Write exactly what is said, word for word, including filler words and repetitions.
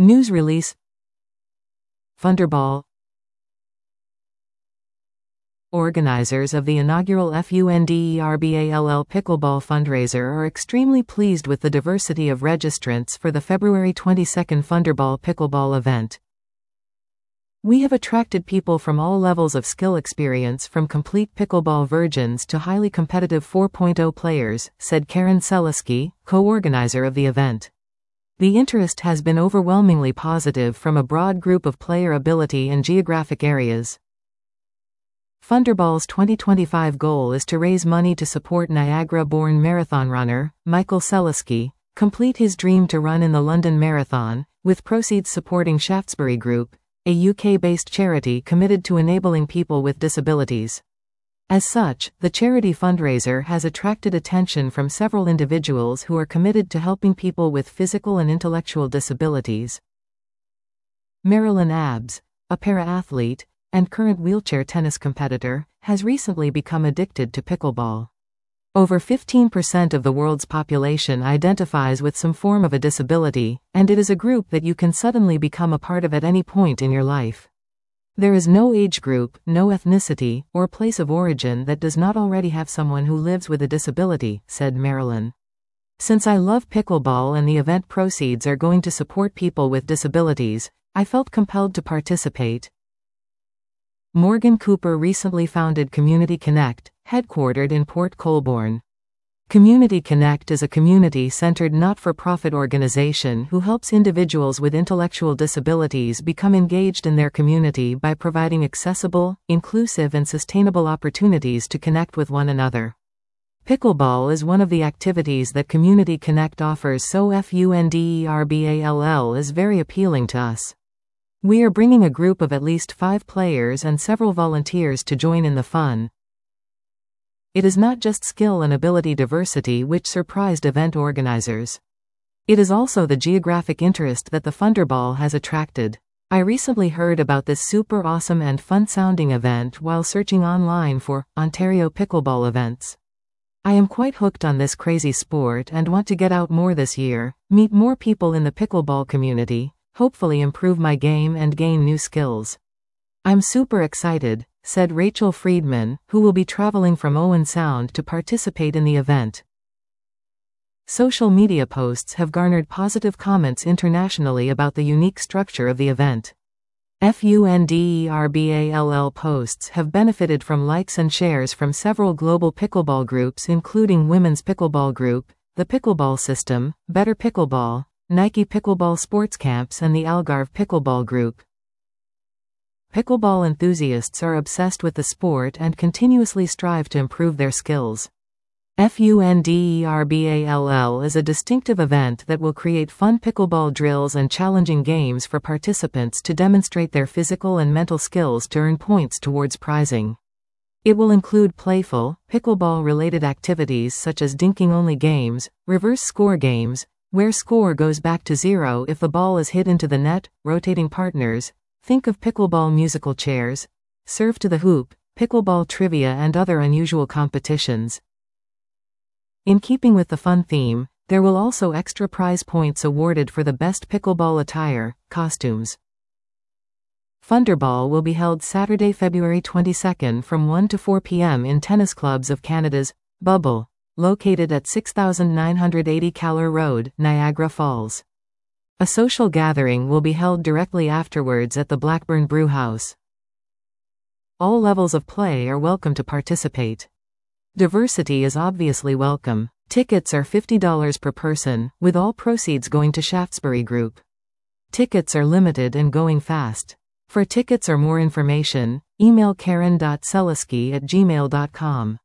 News release. Funderball. Organizers of the inaugural FUNDERBALL Pickleball fundraiser are extremely pleased with the diversity of registrants for the February twenty-second Funderball Pickleball event. We have attracted people from all levels of skill experience, from complete pickleball virgins to highly competitive four point oh players, said Karen Seliski, co-organizer of the event. The interest has been overwhelmingly positive from a broad group of player ability and geographic areas. Funderball's twenty twenty-five goal is to raise money to support Niagara-born marathon runner, Michael Seliski, complete his dream to run in the London Marathon, with proceeds supporting Shaftesbury Group, a U K-based charity committed to enabling people with disabilities. As such, the charity fundraiser has attracted attention from several individuals who are committed to helping people with physical and intellectual disabilities. Marilyn Abbs, a para-athlete and current wheelchair tennis competitor, has recently become addicted to pickleball. Over fifteen percent of the world's population identifies with some form of a disability, and it is a group that you can suddenly become a part of at any point in your life. There is no age group, no ethnicity, or place of origin that does not already have someone who lives with a disability, said Marilyn. Since I love pickleball and the event proceeds are going to support people with disabilities, I felt compelled to participate. Morgan Cooper recently founded Community Connect, headquartered in Port Colborne. Community Connect is a community-centered not-for-profit organization who helps individuals with intellectual disabilities become engaged in their community by providing accessible, inclusive and sustainable opportunities to connect with one another. Pickleball is one of the activities that Community Connect offers, so FUNDERBALL is very appealing to us. We are bringing a group of at least five players and several volunteers to join in the fun. It is not just skill and ability diversity which surprised event organizers. It is also the geographic interest that the Funderball has attracted. I recently heard about this super awesome and fun-sounding event while searching online for Ontario pickleball events. I am quite hooked on this crazy sport and want to get out more this year, meet more people in the pickleball community, hopefully improve my game and gain new skills. I'm super excited, said Rachel Friedman, who will be traveling from Owen Sound to participate in the event. Social media posts have garnered positive comments internationally about the unique structure of the event. FUNDERBALL posts have benefited from likes and shares from several global pickleball groups, including Women's Pickleball Group, the Pickleball System, Better Pickleball, Nike Pickleball Sports Camps and the Algarve Pickleball Group. Pickleball enthusiasts are obsessed with the sport and continuously strive to improve their skills. FUNDERBALL is a distinctive event that will create fun pickleball drills and challenging games for participants to demonstrate their physical and mental skills to earn points towards prizing. It will include playful, pickleball-related activities such as dinking-only games, reverse score games, where score goes back to zero if the ball is hit into the net, rotating partners, think of pickleball musical chairs, serve to the hoop, pickleball trivia and other unusual competitions. In keeping with the fun theme, there will also extra prize points awarded for the best pickleball attire, costumes. Funderball will be held Saturday, February twenty-second from one to four p m in Tennis Clubs of Canada's Bubble, located at six thousand nine hundred eighty Caller Road, Niagara Falls. A social gathering will be held directly afterwards at the Blackburn Brew House. All levels of play are welcome to participate. Diversity is obviously welcome. Tickets are fifty dollars per person, with all proceeds going to Shaftesbury Group. Tickets are limited and going fast. For tickets or more information, email karen dot seliski at gmail dot com.